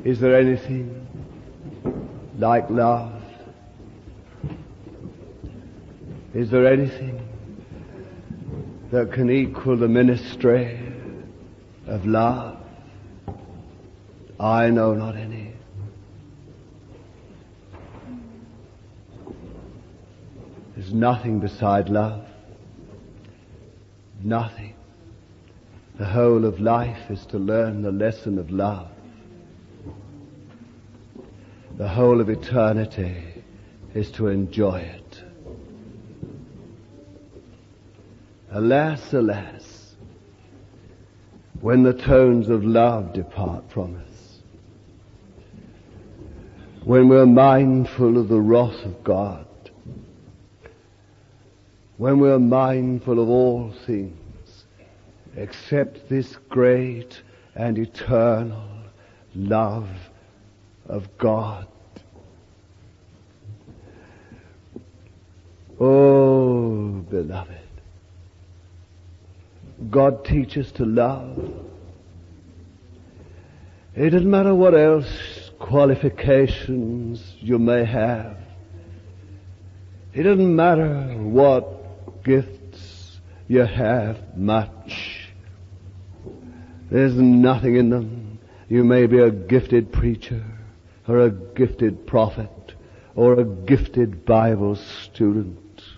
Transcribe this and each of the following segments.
Is there anything like love? Is there anything that can equal the ministry of love? I know not any. There's nothing beside love. Nothing. The whole of life is to learn the lesson of love. The whole of eternity is to enjoy it. Alas, alas, when the tones of love depart from us, when we're mindful of the wrath of God, when we're mindful of all things except this great and eternal love of God. Oh, beloved, God teaches to love. It doesn't matter what else qualifications you may have. It doesn't matter what gifts you have much. There's nothing in them. You may be a gifted preacher or a gifted prophet or a gifted Bible student.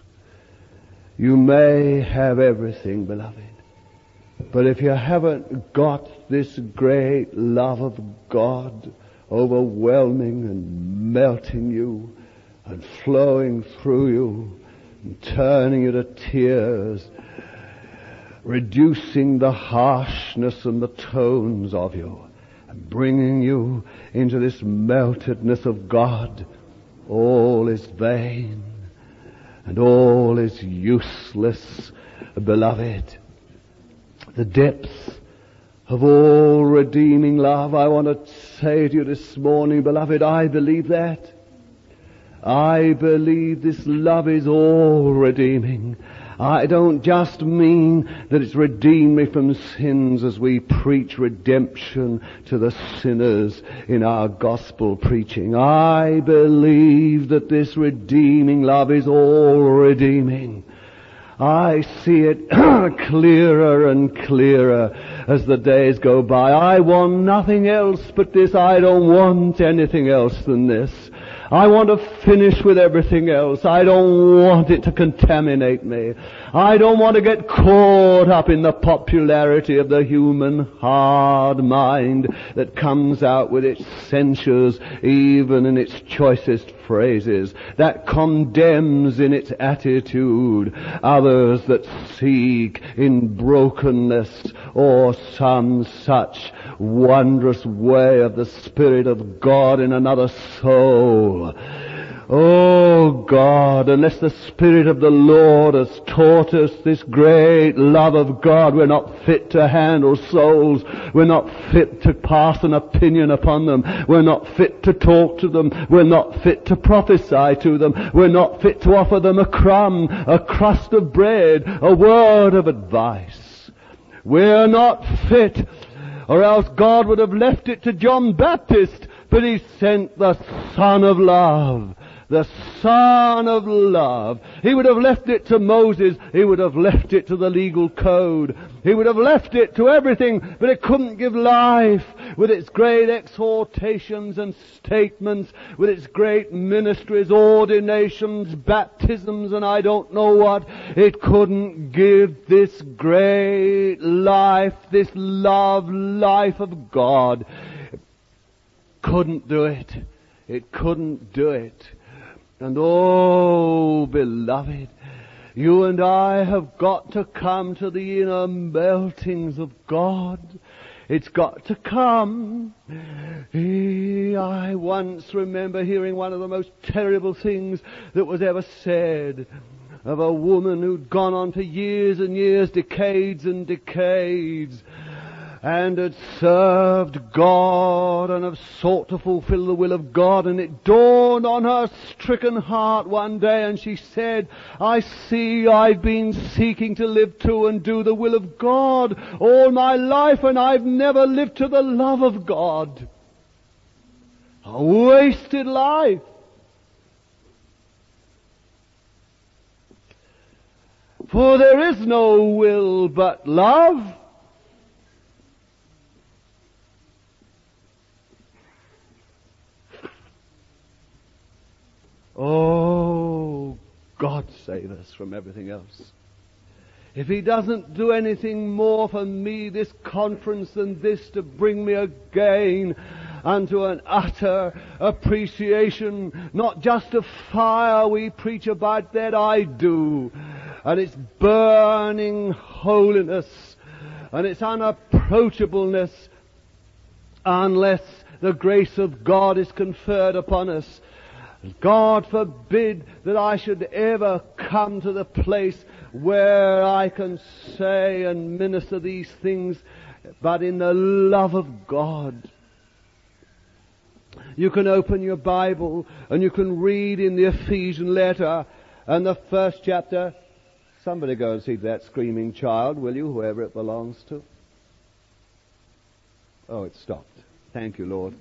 You may have everything, beloved. But if you haven't got this great love of God overwhelming and melting you and flowing through you and turning you to tears, reducing the harshness and the tones of you and bringing you into this meltedness of God, all is vain and all is useless, beloved. The depth of all redeeming love, I want to say to you this morning, beloved, I believe that. I believe this love is all redeeming. I don't just mean that it's redeemed me from sins as we preach redemption to the sinners in our gospel preaching. I believe that this redeeming love is all redeeming. I see it clearer and clearer as the days go by. I want nothing else but this. I don't want anything else than this. I want to finish with everything else. I don't want it to contaminate me. I don't want to get caught up in the popularity of the human hard mind that comes out with its censures, even in its choicest phrases, that condemns in its attitude others that seek in brokenness or some such wondrous way of the Spirit of God in another soul. Oh God, unless the Spirit of the Lord has taught us this great love of God, we're not fit to handle souls. We're not fit to pass an opinion upon them. We're not fit to talk to them. We're not fit to prophesy to them. We're not fit to offer them a crumb, a crust of bread, a word of advice. We're not fit, or else God would have left it to John Baptist, but He sent the Son of Love. The Son of Love. He would have left it to Moses. He would have left it to the legal code. He would have left it to everything, but it couldn't give life with its great exhortations and statements, with its great ministries, ordinations, baptisms, and I don't know what. It couldn't give this great life, this love life of God. Couldn't do it. It couldn't do it. And oh, beloved, you and I have got to come to the inner meltings of God. It's got to come. I once remember hearing one of the most terrible things that was ever said of a woman who'd gone on for years and years, decades and decades, and had served God and have sought to fulfill the will of God, and it dawned on her stricken heart one day, and she said, I see I've been seeking to live to and do the will of God all my life, and I've never lived to the love of God. a wasted life. For there is no will but love. Oh, God save us from everything else. If He doesn't do anything more for me this conference than this to bring me again unto an utter appreciation, not just of fire we preach about, that I do, and its burning holiness and its unapproachableness, unless the grace of God is conferred upon us. God forbid that I should ever come to the place where I can say and minister these things, but in the love of God. You can open your Bible and you can read in the Ephesian letter and the first chapter. Somebody go and see that screaming child, will you, whoever it belongs to? Oh, it stopped. Thank you, Lord.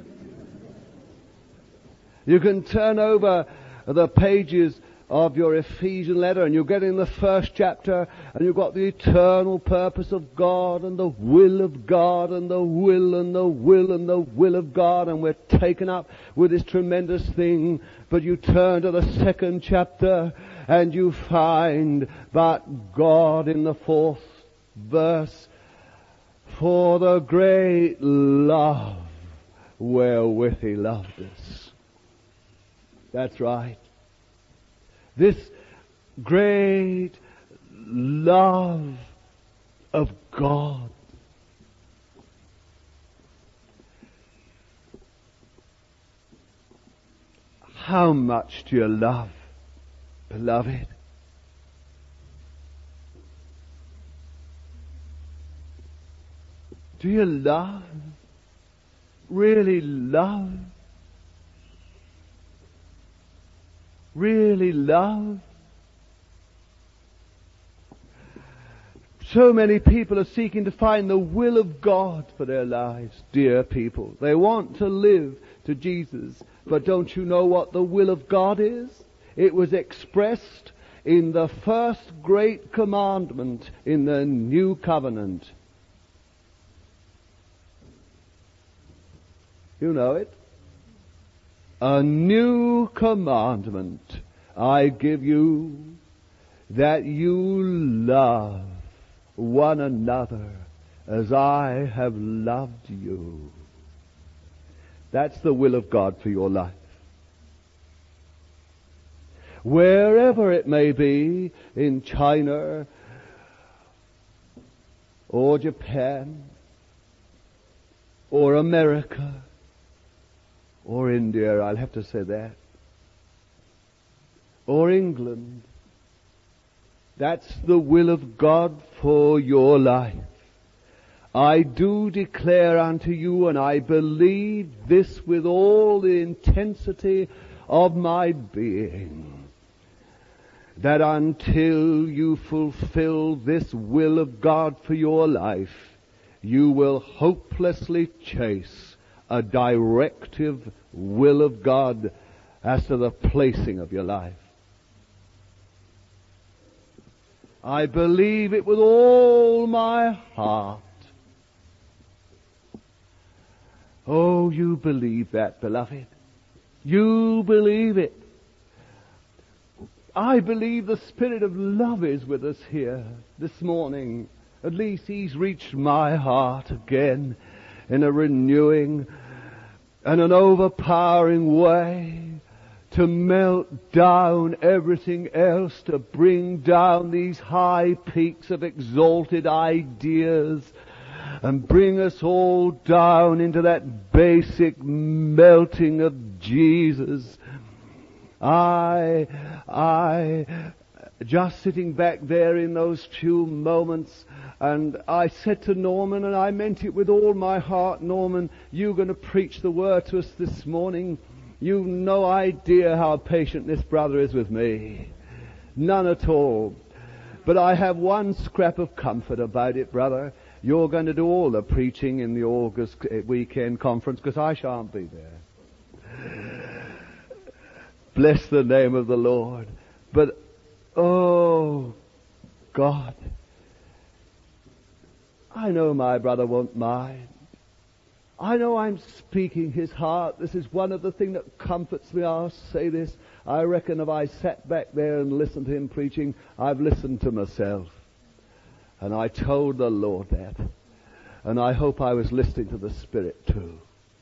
You can turn over the pages of your Ephesian letter and you get in the first chapter and you've got the eternal purpose of God and the will of God and the will and the will and the will of God, and we're taken up with this tremendous thing. But you turn to the second chapter and you find, but God in the fourth verse, for the great love wherewith He loved us. That's right. This great love of God. How much do you love, beloved? Do you love? Really love? Really love? So many people are seeking to find the will of God for their lives, dear people. They want to live to Jesus, but don't you know what the will of God is? It was expressed in the first great commandment in the new covenant. You know it. A new commandment I give you, that you love one another as I have loved you. That's the will of God for your life. Wherever it may be, in China or Japan or America or India, I'll have to say that, or England, that's the will of God for your life. I do declare unto you, and I believe this with all the intensity of my being, that until you fulfill this will of God for your life, you will hopelessly chase a directive will of God as to the placing of your life. I believe it with all my heart. Oh, you believe that, beloved. You believe it. I believe the Spirit of love is with us here this morning. At least He's reached my heart again in a renewing and an overpowering way, to melt down everything else, to bring down these high peaks of exalted ideas and bring us all down into that basic melting of Jesus. I just sitting back there in those few moments, and I said to Norman, and I meant it with all my heart, Norman, you're going to preach the word to us this morning. You've no idea how patient this brother is with me. None at all. But I have one scrap of comfort about it, brother. You're going to do all the preaching in the August weekend conference, because I shan't be there. Bless the name of the Lord. But, oh, God, I know my brother won't mind. I know I'm speaking his heart. This is one of the things that comforts me. I'll say this. I reckon if I sat back there and listened to him preaching, I've listened to myself. And I told the Lord that. And I hope I was listening to the Spirit too.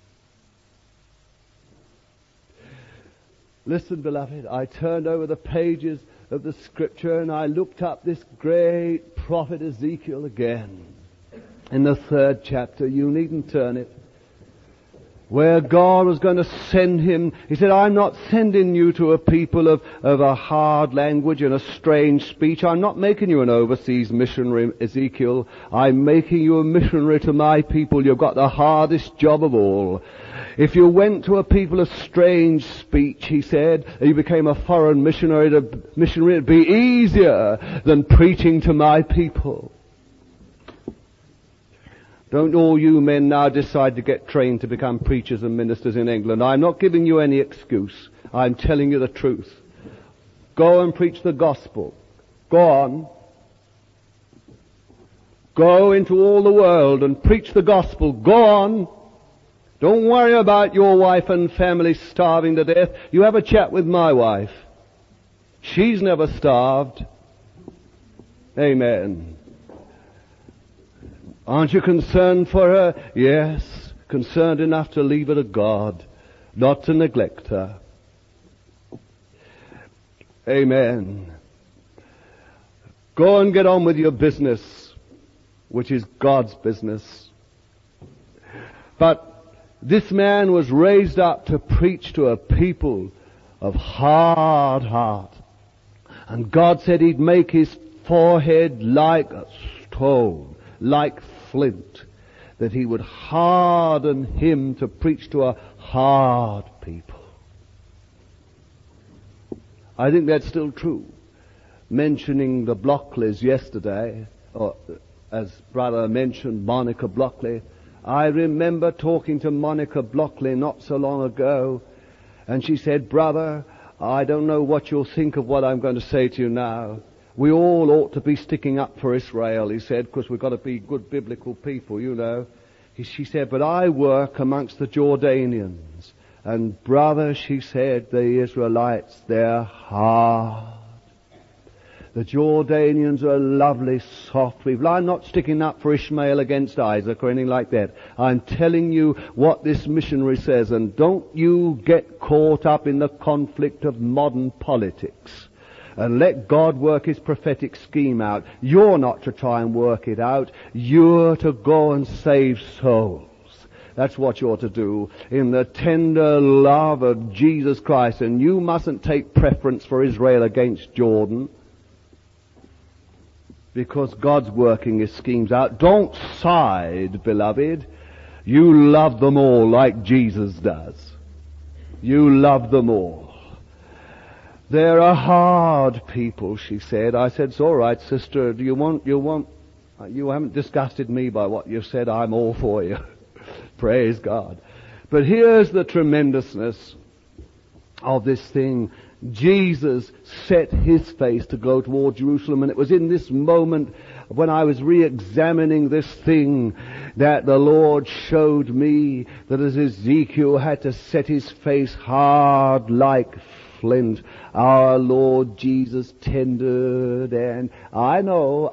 Listen, beloved, I turned over the pages of the Scripture and I looked up this great prophet Ezekiel again. In the 3rd chapter, you needn't turn it, where God was going to send him. He said, I'm not sending you to a people of a hard language and a strange speech. I'm not making you an overseas missionary, Ezekiel. I'm making you a missionary to my people. You've got the hardest job of all. If you went to a people of strange speech, he said, you became a foreign missionary, it'd be easier than preaching to my people. Don't all you men now decide to get trained to become preachers and ministers in England. I'm not giving you any excuse. I'm telling you the truth. Go and preach the gospel. Go on. Go into all the world and preach the gospel. Go on. Don't worry about your wife and family starving to death. You have a chat with my wife. She's never starved. Amen. Aren't you concerned for her? Yes, concerned enough to leave her to God, not to neglect her. Amen. Go and get on with your business, which is God's business. But this man was raised up to preach to a people of hard heart. And God said he'd make his forehead like a stone, like flint, that he would harden him to preach to a hard people. I think that's still true. Mentioning the Blockleys yesterday, or as brother mentioned Monica Blockley, I remember talking to Monica Blockley not so long ago, and she said, brother, I don't know what you'll think of what I'm going to say to you now. We all ought to be sticking up for Israel, he said, because we've got to be good biblical people, you know. She said, but I work amongst the Jordanians. And brother, she said, the Israelites, they're hard. The Jordanians are lovely, soft people. I'm not sticking up for Ishmael against Isaac or anything like that. I'm telling you what this missionary says, and don't you get caught up in the conflict of modern politics. And let God work his prophetic scheme out. You're not to try and work it out. You're to go and save souls. That's what you're to do in the tender love of Jesus Christ. And you mustn't take preference for Israel against Jordan, because God's working his schemes out. Don't side, beloved. You love them all like Jesus does. You love them all. They're a hard people, she said. I said, it's all right, sister. You haven't disgusted me by what you've said. I'm all for you. Praise God. But here's the tremendousness of this thing. Jesus set his face to go toward Jerusalem, and it was in this moment when I was re-examining this thing that the Lord showed me that as Ezekiel had to set his face hard like flint, our Lord Jesus tendered, and I know,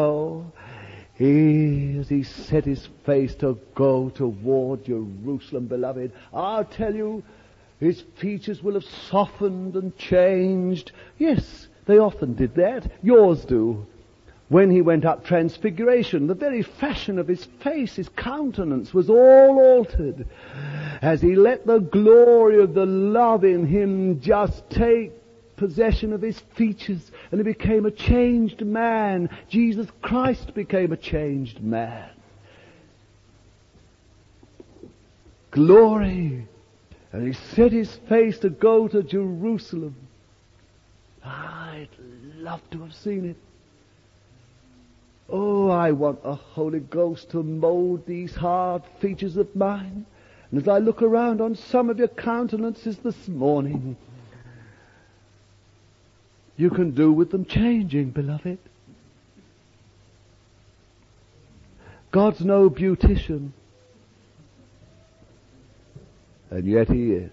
as he set his face to go toward Jerusalem, beloved, I'll tell you, his features will have softened and changed. Yes, they often did that. Yours do. When he went up Transfiguration, the very fashion of his face, his countenance was all altered, as he let the glory of the love in him just take possession of his features, and he became a changed man. Jesus Christ became a changed man. Glory. And he set his face to go to Jerusalem. I'd love to have seen it. Oh, I want the Holy Ghost to mold these hard features of mine. And as I look around on some of your countenances this morning, you can do with them changing, beloved. God's no beautician, and yet He is.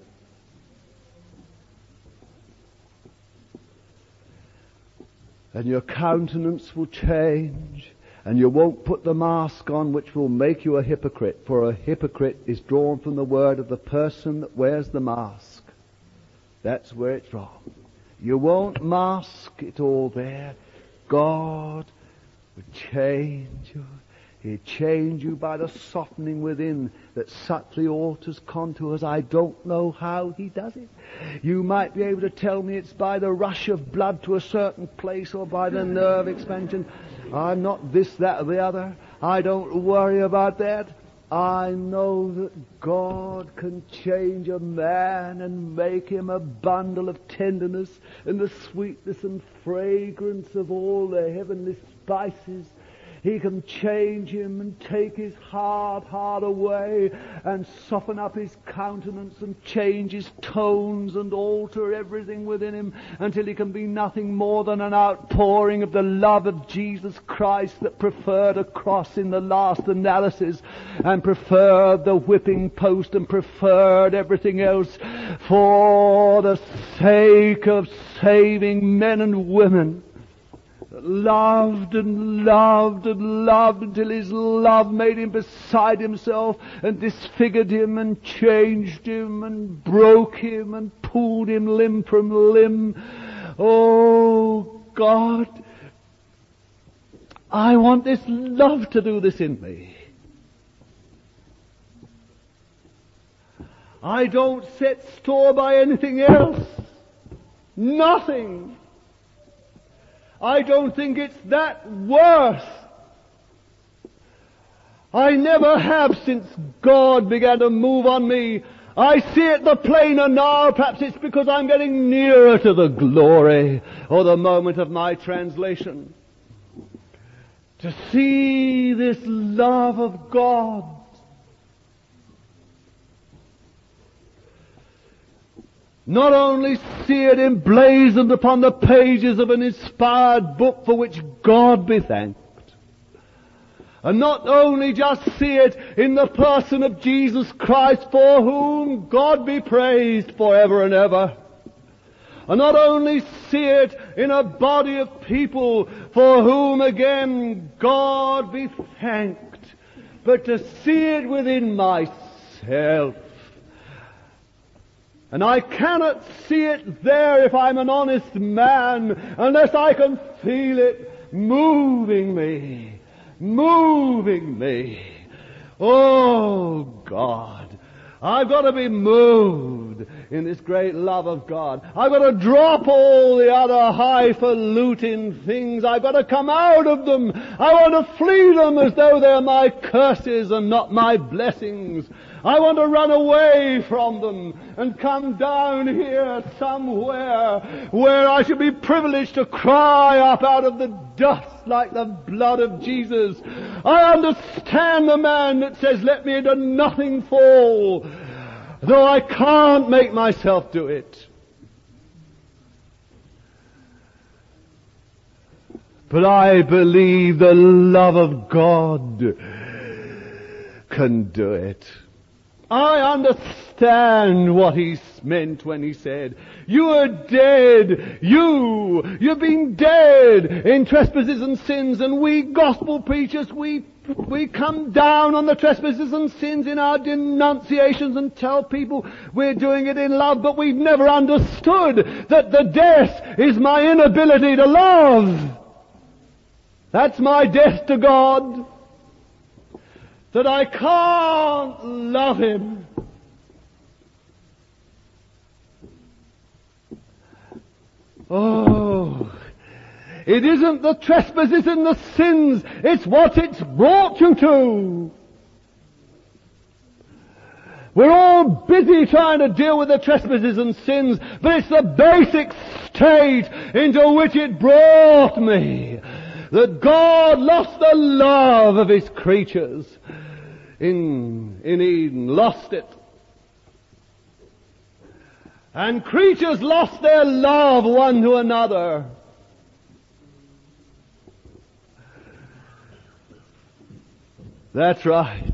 And your countenance will change, and you won't put the mask on which will make you a hypocrite, for a hypocrite is drawn from the word of the person that wears the mask. That's where it's wrong. You won't mask it all there. God will change you. He'll change you by the softening within that subtly alters contours. I don't know how He does it. You might be able to tell me it's by the rush of blood to a certain place or by the nerve expansion. I'm not this, that, or the other. I don't worry about that. I know that God can change a man and make him a bundle of tenderness and the sweetness and fragrance of all the heavenly spices. He can change him and take his hard heart away and soften up his countenance and change his tones and alter everything within him until he can be nothing more than an outpouring of the love of Jesus Christ that preferred a cross in the last analysis and preferred the whipping post and preferred everything else for the sake of saving men and women. Loved and loved and loved until His love made Him beside Himself and disfigured Him and changed Him and broke Him and pulled Him limb from limb. Oh God, I want this love to do this in me. I don't set store by anything else. Nothing. I don't think it's that worth. I never have since God began to move on me. I see it the plainer now. Perhaps it's because I'm getting nearer to the glory or the moment of my translation. To see this love of God. Not only see it emblazoned upon the pages of an inspired book for which God be thanked. And not only just see it in the person of Jesus Christ for whom God be praised forever and ever. And not only see it in a body of people for whom again God be thanked. But to see it within myself. And I cannot see it there if I'm an honest man unless I can feel it moving me. Moving me. Oh God, I've got to be moved in this great love of God. I've got to drop all the other highfalutin things. I've got to come out of them. I want to flee them as though they're my curses and not my blessings. I want to run away from them and come down here somewhere where I should be privileged to cry up out of the dust like the blood of Jesus. I understand the man that says, let me into nothing fall, though I can't make myself do it. But I believe the love of God can do it. I understand what He meant when He said, you are dead. You've been dead in trespasses and sins, and we gospel preachers, we come down on the trespasses and sins in our denunciations and tell people we're doing it in love, but we've never understood that the death is my inability to love. That's my death to God. That I can't love Him. Oh, it isn't the trespasses and the sins, it's what it's brought you to. We're all busy trying to deal with the trespasses and sins, but it's the basic state into which it brought me. That God lost the love of His creatures in Eden, lost it. And creatures lost their love one to another. That's right.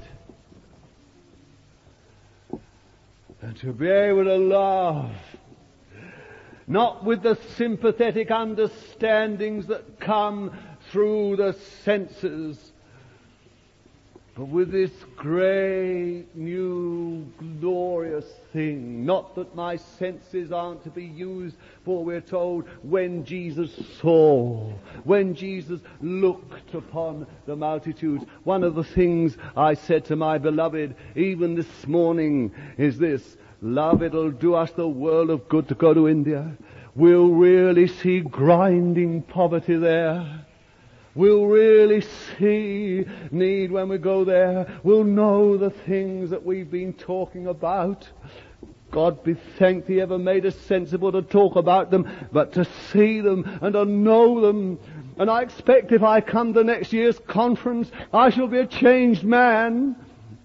And to be able to love, not with the sympathetic understandings that come through the senses, but with this great, new, glorious thing. Not that my senses aren't to be used, for we're told when Jesus saw, when Jesus looked upon the multitudes. One of the things I said to my beloved, even this morning, is this: love, it'll do us the world of good to go to India. We'll really see grinding poverty there. We'll really see need when we go there. We'll know the things that we've been talking about. God be thanked He ever made us sensible to talk about them, but to see them and to know them. And I expect if I come to next year's conference, I shall be a changed man.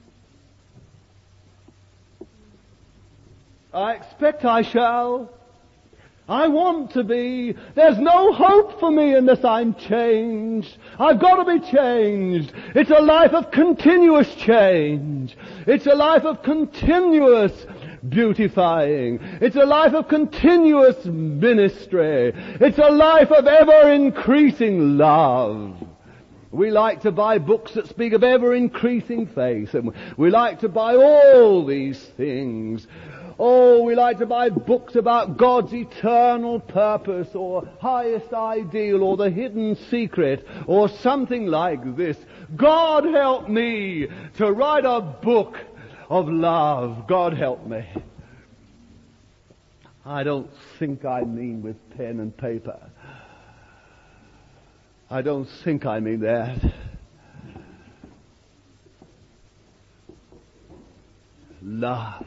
I expect I shall. I want to be. There's no hope for me unless I'm changed. I've got to be changed. It's a life of continuous change. It's a life of continuous beautifying. It's a life of continuous ministry. It's a life of ever-increasing love. We like to buy books that speak of ever-increasing faith, and we like to buy all these things. Oh, we like to buy books about God's eternal purpose or highest ideal or the hidden secret or something like this. God help me to write a book of love. God help me. I don't think I mean with pen and paper. I don't think I mean that. Love.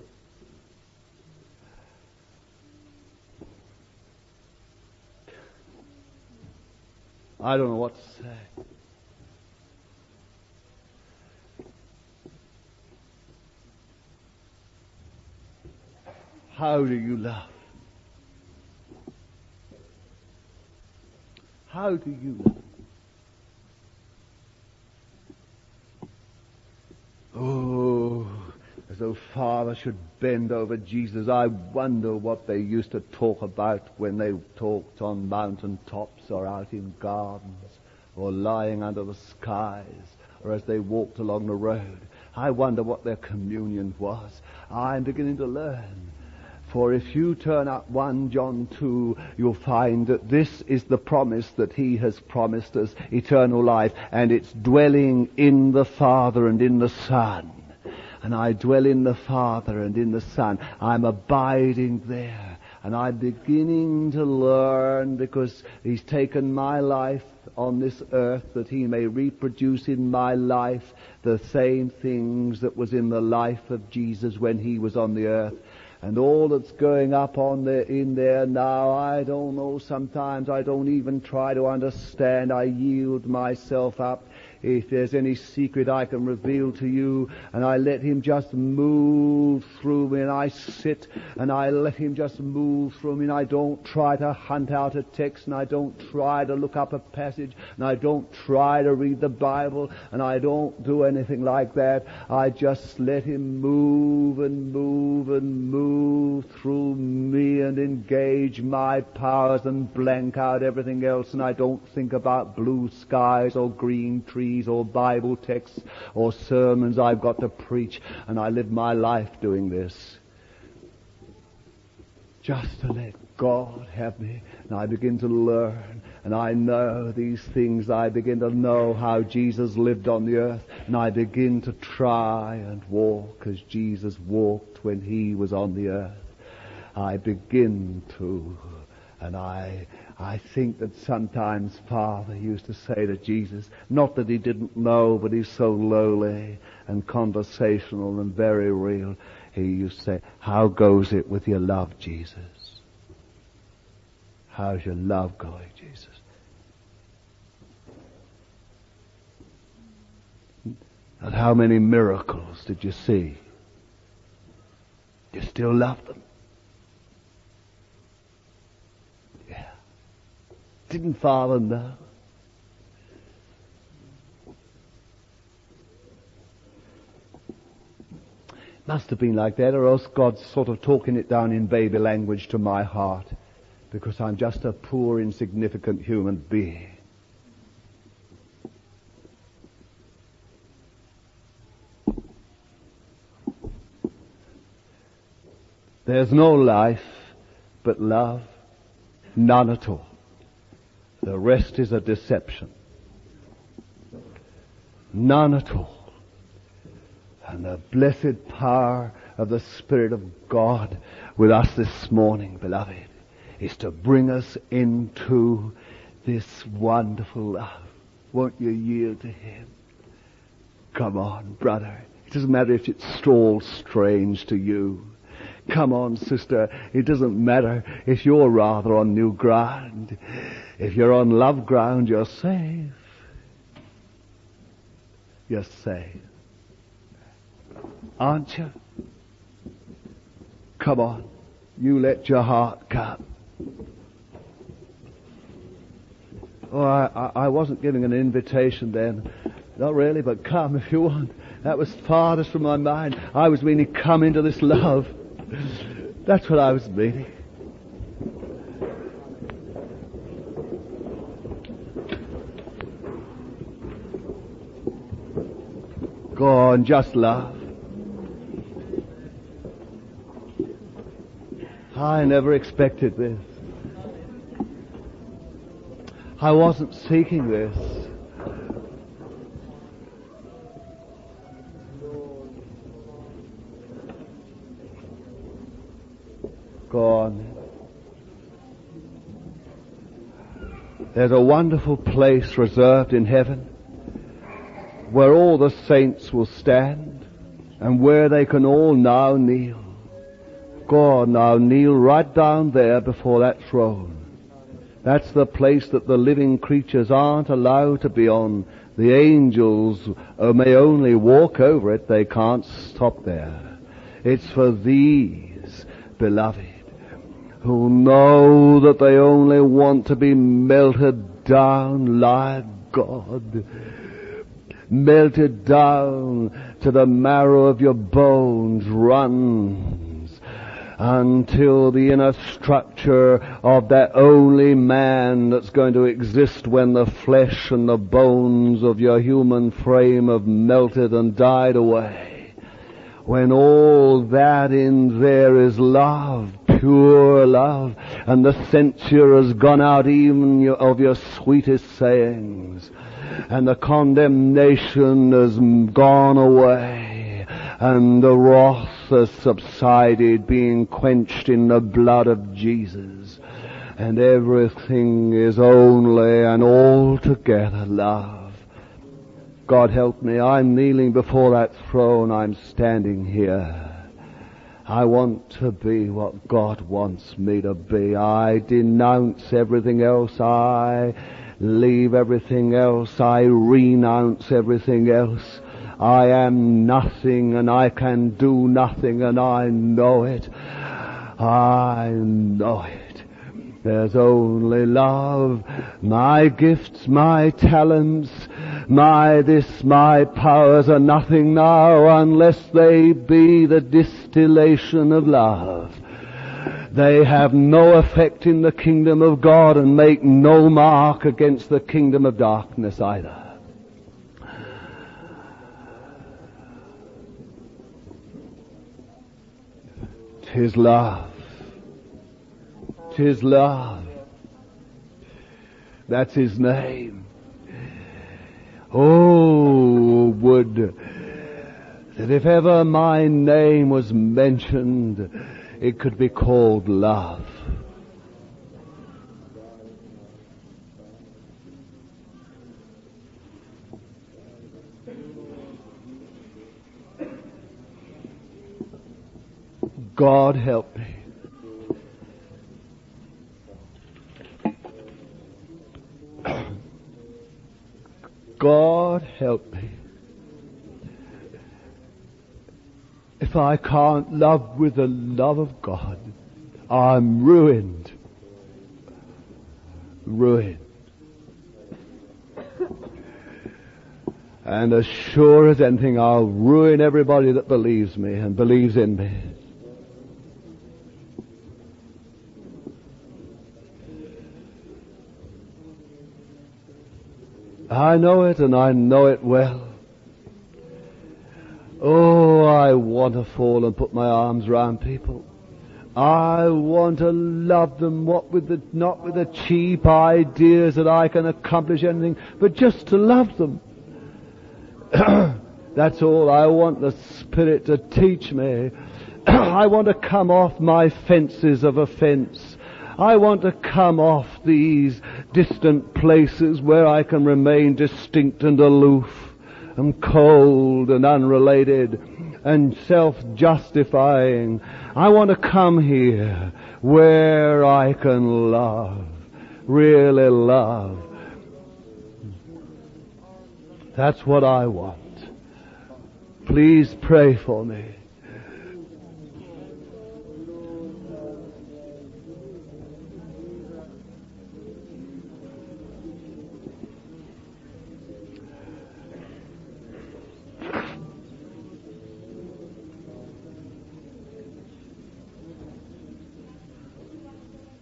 I don't know what to say. How do you love? How do you love? Oh, as though Father should bend over Jesus. I wonder what they used to talk about when they talked on mountain tops or out in gardens or lying under the skies or as they walked along the road. I wonder what their communion was. I'm beginning to learn. For if you turn up 1 John 2, you'll find that this is the promise that He has promised us, eternal life, and it's dwelling in the Father and in the Son. And I dwell in the Father and in the Son. I'm abiding there. And I'm beginning to learn, because He's taken my life on this earth that He may reproduce in my life the same things that was in the life of Jesus when He was on the earth. And all that's going up on there, in there now, I don't know. Sometimes I don't even try to understand. I yield myself up. If there's any secret I can reveal to you, and I let Him just move through me, and I sit and I let Him just move through me, and I don't try to hunt out a text, and I don't try to look up a passage, and I don't try to read the Bible, and I don't do anything like that. I just let Him move and move and move through me and engage my powers and blank out everything else, and I don't think about blue skies or green trees or Bible texts or sermons I've got to preach, and I live my life doing this. Just to let God have me, and I begin to learn, and I know these things. I begin to know how Jesus lived on the earth, and I begin to try and walk as Jesus walked when He was on the earth. I begin to, and I think that sometimes Father used to say to Jesus, not that He didn't know, but He's so lowly and conversational and very real. He used to say, how goes it with your love, Jesus? How's your love going, Jesus? And how many miracles did you see? You still love them. Didn't Father know? Must have been like that, or else God's sort of talking it down in baby language to my heart, because I'm just a poor, insignificant human being. There's no life but love, none at all. The rest is a deception. None at all. And the blessed power of the Spirit of God with us this morning, beloved, is to bring us into this wonderful love. Won't you yield to Him? Come on, brother. It doesn't matter if it's all strange to you. Come on, sister. It doesn't matter if you're rather on new ground. If you're on love ground, you're safe. You're safe. Aren't you? Come on. You let your heart come. Oh, I wasn't giving an invitation then. Not really, but come if you want. That was farthest from my mind. I was meaning come into this love. That's what I was meaning. Go on, just love. I never expected this. I wasn't seeking this. Go on. There's a wonderful place reserved in heaven where all the saints will stand and where they can all now kneel. Go on now, kneel right down there before that throne. That's the place that the living creatures aren't allowed to be on. The angels may only walk over it. They can't stop there. It's for these, beloved, who know that they only want to be melted down like God. Melted down to the marrow of your bones runs until the inner structure of that only man that's going to exist when the flesh and the bones of your human frame have melted and died away. When all that in there is love, pure love, and the censure has gone out even of your sweetest sayings, and the condemnation has gone away, and the wrath has subsided, being quenched in the blood of Jesus, and everything is only and altogether love. God help me, I'm kneeling before that throne, I'm standing here. I want to be what God wants me to be. I denounce everything else. I leave everything else. I renounce everything else. I am nothing and I can do nothing, and I know it. I know it. There's only love. My gifts, my talents, my powers are nothing now unless they be the distillation of love. They have no effect in the kingdom of God and make no mark against the kingdom of darkness either. 'Tis love. 'Tis love. That's His name. Oh, would that if ever my name was mentioned, it could be called love. God help me. God help me. If I can't love with the love of God, I'm ruined. ruined. And as sure as anything, I'll ruin everybody that believes me and believes in me. I know it, and I know it well. Oh, I want to fall and put my arms round people. I want to love them, not with the cheap ideas that I can accomplish anything, but just to love them. That's all I want the Spirit to teach me. I want to come off my fences of offense. I want to come off these distant places where I can remain distinct and aloof and cold and unrelated and self-justifying. I want to come here where I can love, really love. That's what I want. Please pray for me.